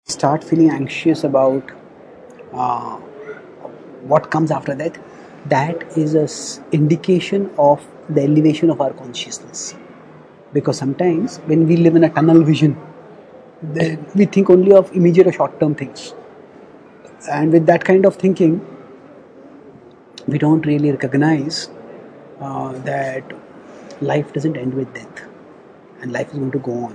start feeling anxious about uh, what comes after that, that is a indication of the elevation of our consciousness. Because sometimes when we live in a tunnel vision, then we think only of immediate or short-term things. And with that kind of thinking, we don't really recognize that life doesn't end with death and life is going to go on.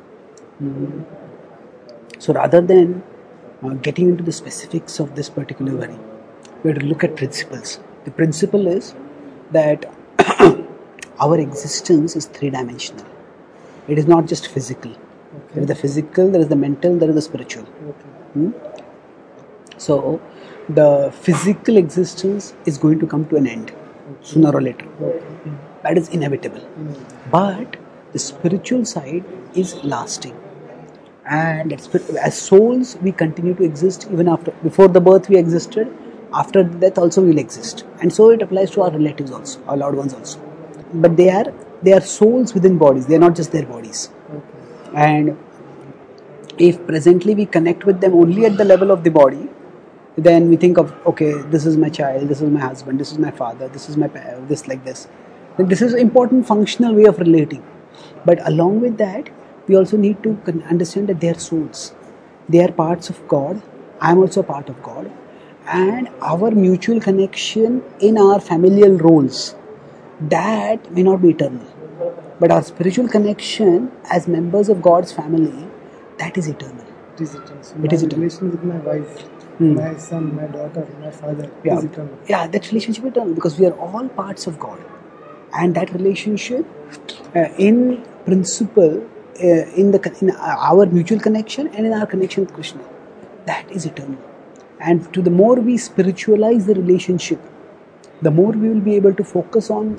So rather than getting into the specifics of this particular worry, we have to look at principles. The principle is that our existence is three-dimensional. It is not just physical. Okay. There is the physical, there is the mental, there is the spiritual. Okay. So the physical existence is going to come to an end sooner or later. Okay. That is inevitable. But the spiritual side is lasting. And as souls, we continue to exist even after. Before the birth, we existed. After death, also we will exist. And so it applies to our relatives also, our loved ones also. But they are souls within bodies. They are not just their bodies. Okay. And if presently we connect with them only at the level of the body, then we think of, okay, this is my child, this is my husband, this is my father, this is my this like this. Then this is an important functional way of relating. But along with that, we also need to understand that they are souls. They are parts of God. I am also a part of God. And our mutual connection in our familial roles, that may not be eternal. But our spiritual connection as members of God's family, that is eternal. It is eternal. So It is my eternal. relation with my wife, my son, my daughter, my father is eternal. Yeah, that relationship is eternal because we are all parts of God. And that relationship, in principle, in our mutual connection and in our connection with Krishna, that is eternal. And to the more we spiritualize the relationship, the more we will be able to focus on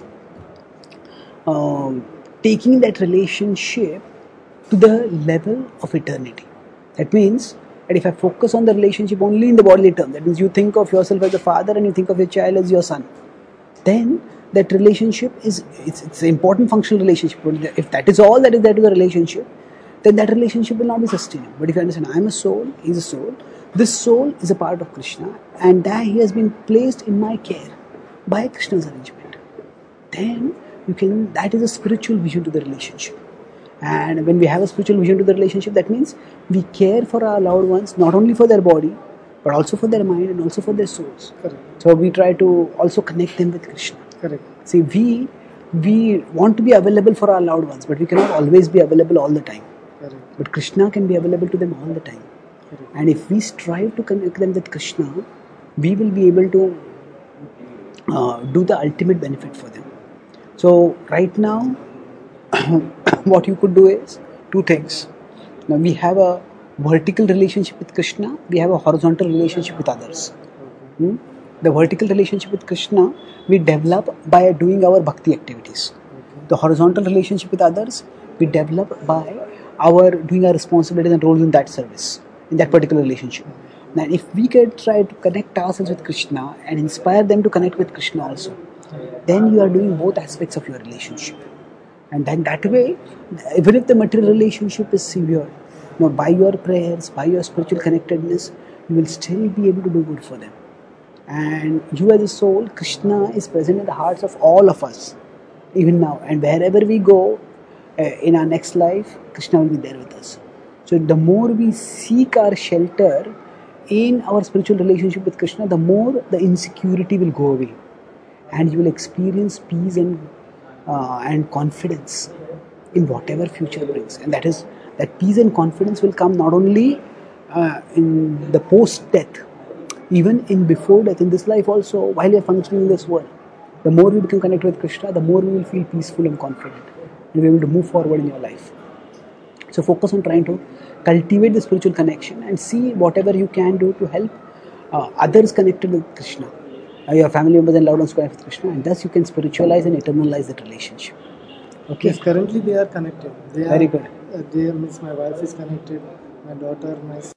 taking that relationship to the level of eternity. That means that if I focus on the relationship only in the bodily term, that means you think of yourself as a father and you think of your child as your son, then that relationship it's an important functional relationship. But if that is all that is there to the relationship, then that relationship will not be sustainable. But if you understand, I am a soul, he is a soul, this soul is a part of Krishna, and that he has been placed in my care by Krishna's arrangement, then that is a spiritual vision to the relationship. And when we have a spiritual vision to the relationship, that means we care for our loved ones, not only for their body, but also for their mind and also for their souls. Correct. So we try to also connect them with Krishna. Correct. See, we want to be available for our loved ones, but we cannot always be available all the time. Correct. But Krishna can be available to them all the time. Correct. And if we strive to connect them with Krishna, we will be able to do the ultimate benefit for them. So right now, what you could do is two things. Now we have a vertical relationship with Krishna, we have a horizontal relationship with others. The vertical relationship with Krishna we develop by doing our bhakti activities. The horizontal relationship with others we develop by our doing our responsibilities and roles in that service, in that particular relationship. Now if we can try to connect ourselves with Krishna and inspire them to connect with Krishna also, then you are doing both aspects of your relationship. And then that way, even if the material relationship is severe, by your prayers, by your spiritual connectedness, you will still be able to do good for them. And you as a soul, Krishna is present in the hearts of all of us, even now. And wherever we go in our next life, Krishna will be there with us. So the more we seek our shelter in our spiritual relationship with Krishna, the more the insecurity will go away. And you will experience peace and confidence in whatever future brings. And that peace and confidence will come not only in the post-death, even in before death, in this life also, while we are functioning in this world. The more we become connected with Krishna, the more we will feel peaceful and confident and be able to move forward in your life. So focus on trying to cultivate the spiritual connection and see whatever you can do to help others connected with Krishna, your family members and loved ones connected with Krishna, and thus you can spiritualize and eternalize that relationship. Okay. Yes, currently they are connected. Very good. They means my wife is connected, my daughter, my